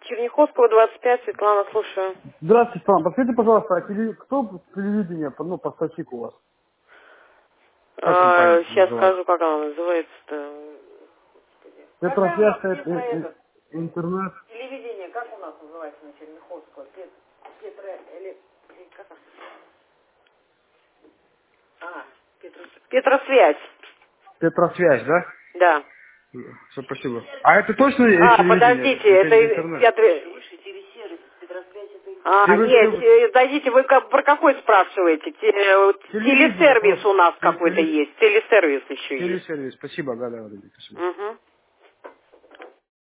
Черняховского, 25, Светлана, слушаю. Здравствуйте, Светлана. Подскажите, пожалуйста, кто телевидение, поставщик у вас? Как компания Сейчас называется? скажу, как она называется-то. Это Какая у нас трансляция интернет. телевидение, как у нас называется на Черняховского? Петросвязь. Петросвязь, да? Да. Все, спасибо. А это точно телевидение? Подождите, это Интернет? нет, подождите, вы про какой спрашиваете? Телевидение Телесервис просто. у нас какой-то есть, телесервис еще есть. Телесервис. Спасибо, да, спасибо. Угу.